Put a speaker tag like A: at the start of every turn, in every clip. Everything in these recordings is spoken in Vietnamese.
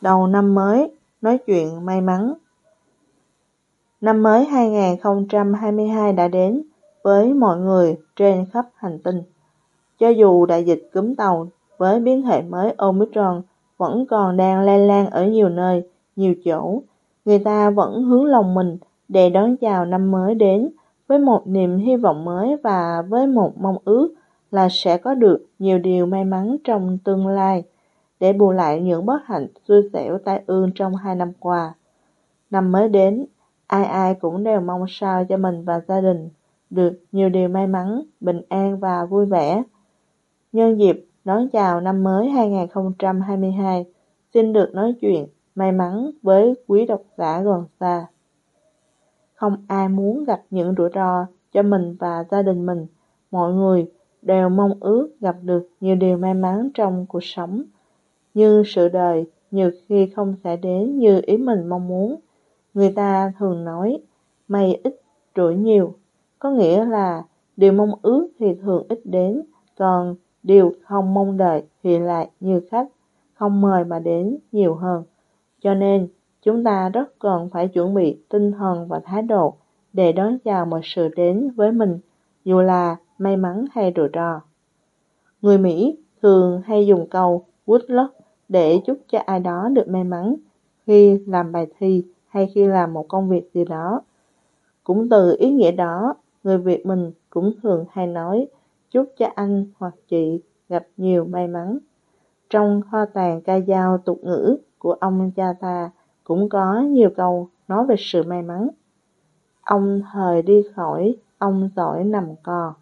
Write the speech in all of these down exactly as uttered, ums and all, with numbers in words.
A: Đầu năm mới, nói chuyện may mắn. Năm mới hai không hai hai đã đến với mọi người trên khắp hành tinh. Cho dù đại dịch cúm tàu với biến thể mới Omicron vẫn còn đang lây lan ở nhiều nơi, nhiều chỗ, người ta vẫn hướng lòng mình để đón chào năm mới đến với một niềm hy vọng mới và với một mong ước là sẽ có được nhiều điều may mắn trong tương lai để bù lại những bất hạnh xui xẻo tai ương trong hai năm qua. Năm mới đến, ai ai cũng đều mong sao cho mình và gia đình được nhiều điều may mắn, bình an và vui vẻ. Nhân dịp đón chào năm mới hai không hai hai, xin được nói chuyện may mắn với quý độc giả gần xa. Không ai muốn gặp những rủi ro cho mình và gia đình mình. Mọi người đều mong ước gặp được nhiều điều may mắn trong cuộc sống. Nhưng sự đời nhiều khi không sẽ đến như ý mình mong muốn. Người ta thường nói may ít rủi nhiều, có nghĩa là điều mong ước thì thường ít đến, còn điều không mong đợi thì lại như khách không mời mà đến nhiều hơn. Cho nên chúng ta rất cần phải chuẩn bị tinh thần và thái độ để đón chào mọi sự đến với mình, dù là may mắn hay rủi ro. Người Mỹ thường hay dùng câu good luck để chúc cho ai đó được may mắn khi làm bài thi hay khi làm một công việc gì đó. Cũng từ ý nghĩa đó, người Việt mình cũng thường hay nói chúc cho anh hoặc chị gặp nhiều may mắn. Trong kho tàng ca dao tục ngữ của ông cha ta cũng có nhiều câu nói về sự may mắn. Ông thời đi khỏi, ông giỏi nằm co.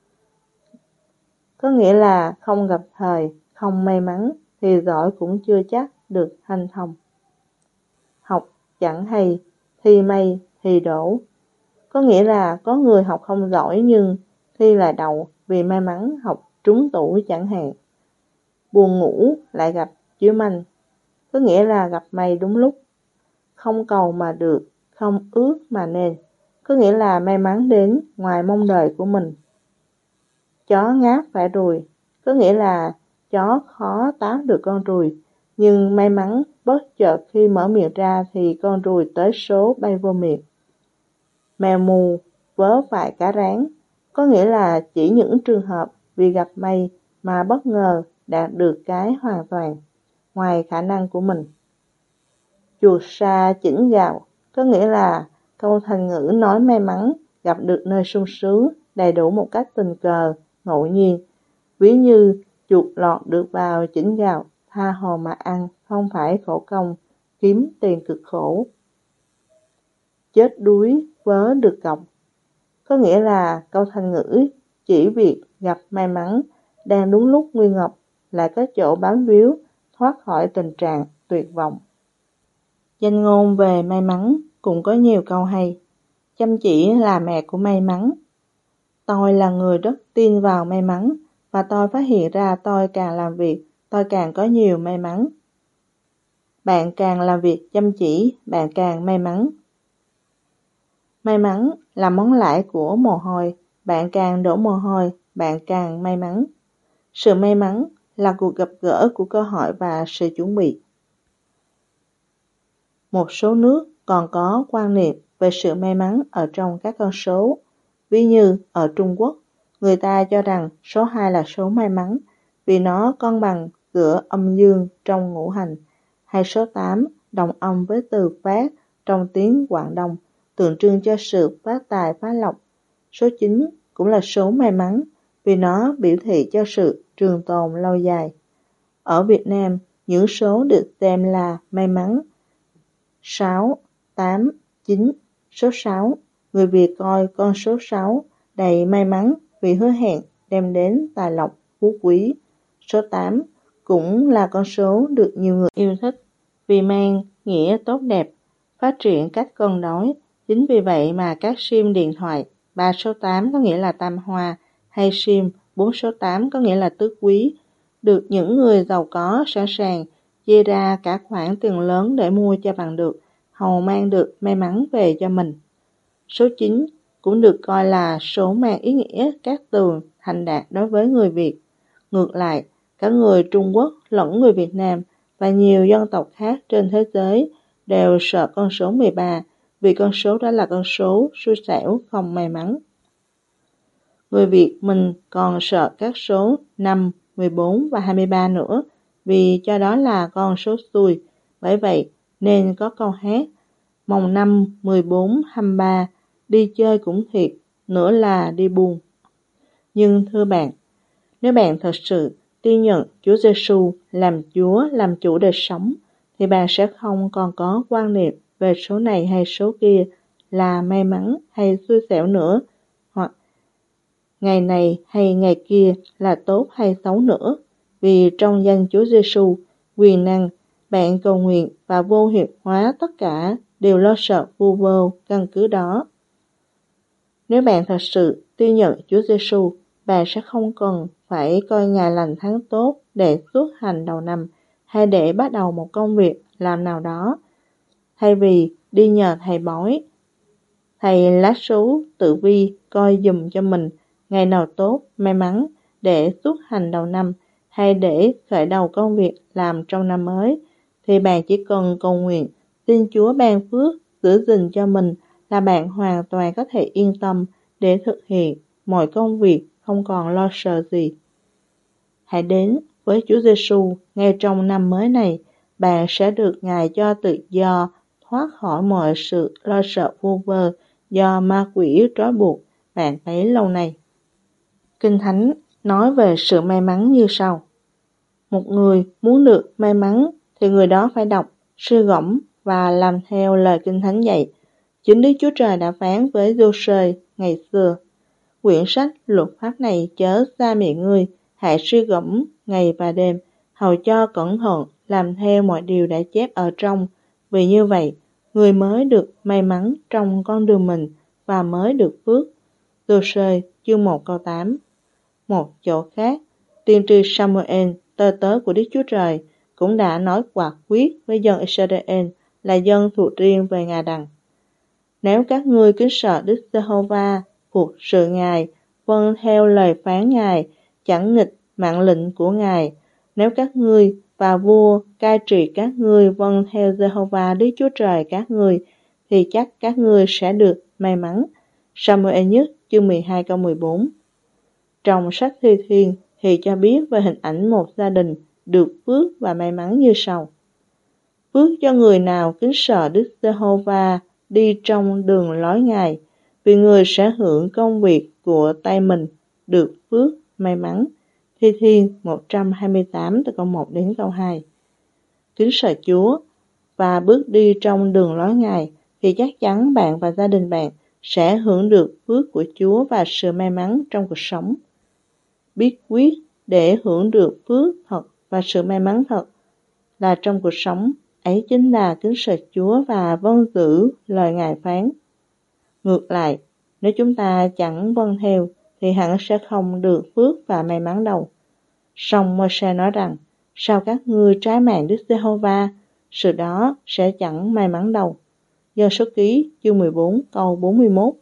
A: Có nghĩa là không gặp thời, không may mắn thì giỏi cũng chưa chắc được hanh thông. Học chẳng hay, thi may thì đổ. Có nghĩa là có người học không giỏi nhưng thi là đậu vì may mắn học trúng tủ chẳng hạn. Buồn ngủ lại gặp chiếu manh, có nghĩa là gặp may đúng lúc. Không cầu mà được, không ước mà nên, có nghĩa là may mắn đến ngoài mong đợi của mình. Chó ngáp phải ruồi, có nghĩa là chó khó tóm được con ruồi, nhưng may mắn bất chợt khi mở miệng ra thì con ruồi tới số bay vô miệng. Mèo mù vớ phải cá rán, có nghĩa là chỉ những trường hợp vì gặp may mà bất ngờ đạt được cái hoàn toàn ngoài khả năng của mình. Chuột sa chỉnh gạo, có nghĩa là câu thành ngữ nói may mắn gặp được nơi sung sướng đầy đủ một cách tình cờ, ngẫu nhiên. Ví như chuột lọt được vào chỉnh gạo, tha hồ mà ăn, không phải khổ công, kiếm tiền cực khổ. Chết đuối vớ được cọc, có nghĩa là câu thành ngữ chỉ việc gặp may mắn, đang đúng lúc nguy ngập, lại có chỗ bám víu, thoát khỏi tình trạng tuyệt vọng. Danh ngôn về may mắn cũng có nhiều câu hay. Chăm chỉ là mẹ của may mắn. Tôi là người rất tin vào may mắn, và tôi phát hiện ra tôi càng làm việc, tôi càng có nhiều may mắn. Bạn càng làm việc chăm chỉ, bạn càng may mắn. May mắn là món lãi của mồ hôi, bạn càng đổ mồ hôi, bạn càng may mắn. Sự may mắn là cuộc gặp gỡ của cơ hội và sự chuẩn bị. Một số nước còn có quan niệm về sự may mắn ở trong các con số. Ví như ở Trung Quốc, người ta cho rằng số hai là số may mắn vì nó cân bằng giữa âm dương trong ngũ hành, hay số tám đồng âm với từ phát trong tiếng Quảng Đông, tượng trưng cho sự phát tài phát lộc. Số chín cũng là số may mắn vì nó biểu thị cho sự trường tồn lâu dài. Ở Việt Nam, những số được xem là may mắn sáu, tám, chín. Số sáu, người Việt coi con số sáu đầy may mắn vì hứa hẹn đem đến tài lộc, phú quý. Số tám cũng là con số được nhiều người yêu thích vì mang nghĩa tốt đẹp, phát triển cách cân đối. Chính vì vậy mà các sim điện thoại ba số tám có nghĩa là tam hoa, hay sim bốn số tám có nghĩa là tứ quý, được những người giàu có sẵn sàng chia ra cả khoản tiền lớn để mua cho bằng được, hầu mang được may mắn về cho mình. Số chín cũng được coi là số mang ý nghĩa cát tường, thành đạt đối với người Việt. Ngược lại, cả người Trung Quốc lẫn người Việt Nam và nhiều dân tộc khác trên thế giới đều sợ con số mười ba, vì con số đó là con số xui xẻo, không may mắn. Người Việt mình còn sợ các số năm, mười bốn và hai mươi ba nữa, vì cho đó là con số xui. Bởi vậy nên có câu hát mồng năm, mười bốn, hai mươi ba, đi chơi cũng thiệt, nữa là đi buồn. Nhưng thưa bạn, nếu bạn thật sự tin nhận Chúa Giêsu làm Chúa, làm chủ đời sống, thì bạn sẽ không còn có quan niệm về số này hay số kia là may mắn hay xui xẻo nữa, hoặc ngày này hay ngày kia là tốt hay xấu nữa. Vì trong danh Chúa Giêsu, quyền năng, bạn cầu nguyện và vô hiệu hóa tất cả đều lo sợ vu vơ căn cứ đó. Nếu bạn thật sự tin nhận Chúa Giêsu, bạn sẽ không cần phải coi ngày lành tháng tốt để xuất hành đầu năm hay để bắt đầu một công việc làm nào đó. Thay vì đi nhờ thầy bói, thầy lá số tử vi coi dùm cho mình ngày nào tốt, may mắn để xuất hành đầu năm hay để khởi đầu công việc làm trong năm mới, thì bạn chỉ cần cầu nguyện xin Chúa ban phước giữ gìn cho mình là bạn hoàn toàn có thể yên tâm để thực hiện mọi công việc, không còn lo sợ gì. Hãy đến với Chúa Giêsu ngay trong năm mới này, bạn sẽ được Ngài cho tự do, thoát khỏi mọi sự lo sợ vu vơ do ma quỷ trói buộc bạn bấy lâu nay. Kinh Thánh nói về sự may mắn như sau. Một người muốn được may mắn thì người đó phải đọc, suy gẫm và làm theo lời Kinh Thánh dạy. Chính Đức Chúa Trời đã phán với Giô-suê ngày xưa: quyển sách luật pháp này chớ xa miệng ngươi, hãy suy gẫm ngày và đêm, hầu cho cẩn thận làm theo mọi điều đã chép ở trong, vì như vậy người mới được may mắn trong con đường mình và mới được phước. Giô-suê chương một câu tám. Một chỗ khác, tiên tri Samuel, tơ tớ của Đức Chúa Trời, cũng đã nói quả quyết với dân Israel là dân thuộc riêng về Ngài rằng: nếu các ngươi kính sợ Đức Giê-hô-va, phục sự Ngài, vâng theo lời phán Ngài, chẳng nghịch mạng lệnh của Ngài, nếu các ngươi và vua cai trị các ngươi vâng theo Giê-hô-va Đức Chúa Trời các ngươi, thì chắc các ngươi sẽ được may mắn. Samuel nhất chương mười hai câu mười bốn. Trong sách Thi Thiên thì cho biết về hình ảnh một gia đình được phước và may mắn như sau. Phước cho người nào kính sợ Đức Giê-hô-va, đi trong đường lối Ngài, vì người sẽ hưởng công việc của tay mình, được phước, may mắn. Thi Thiên một trăm hai mươi tám từ câu một đến câu hai. Kính sợ Chúa và bước đi trong đường lối Ngài thì chắc chắn bạn và gia đình bạn sẽ hưởng được phước của Chúa và sự may mắn trong cuộc sống. Bí quyết để hưởng được phước thật và sự may mắn thật là trong cuộc sống ấy chính là kính sợ Chúa và vâng giữ lời Ngài phán. Ngược lại, nếu chúng ta chẳng vâng theo thì hẳn sẽ không được phước và may mắn đâu. Song Môi-se nói rằng: sao các ngươi trái mạng Đức Giê-hô-va, sự đó sẽ chẳng may mắn đâu. Dân Số Ký chương mười bốn câu bốn mươi mốt.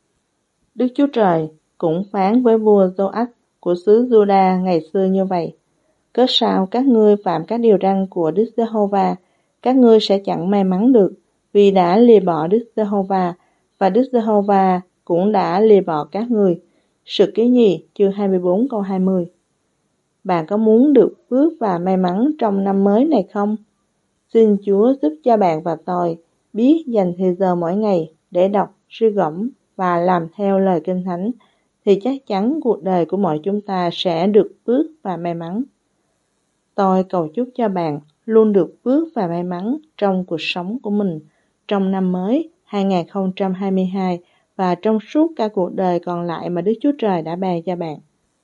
A: Đức Chúa Trời cũng phán với vua Giô-ách của xứ Giu-đa ngày xưa như vậy: cớ sao các ngươi phạm các điều răn của Đức Giê-hô-va, các ngươi sẽ chẳng may mắn được, vì đã lìa bỏ Đức Giê-hô-va, và Đức Giê-hô-va cũng đã lìa bỏ các ngươi. Sự Ký Nhì chương hai mươi bốn câu hai mươi. Bạn có muốn được phước và may mắn trong năm mới này không? Xin Chúa giúp cho bạn và tôi biết dành thời giờ mỗi ngày để đọc, suy gẫm và làm theo lời Kinh Thánh, thì chắc chắn cuộc đời của mọi chúng ta sẽ được phước và may mắn. Tôi cầu chúc cho bạn luôn được phước và may mắn trong cuộc sống của mình trong năm mới hai không hai hai và trong suốt cả cuộc đời còn lại mà Đức Chúa Trời đã ban cho bạn.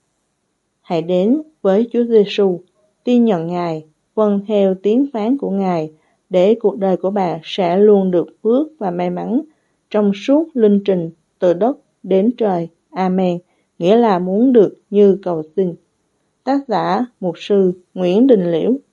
A: Hãy đến với Chúa Giêsu, tin nhận Ngài, vâng theo tiếng phán của Ngài, để cuộc đời của bạn sẽ luôn được phước và may mắn trong suốt linh trình từ đất đến trời. Amen, nghĩa là muốn được như cầu xin. Tác giả Mục sư Nguyễn Đình Liễu.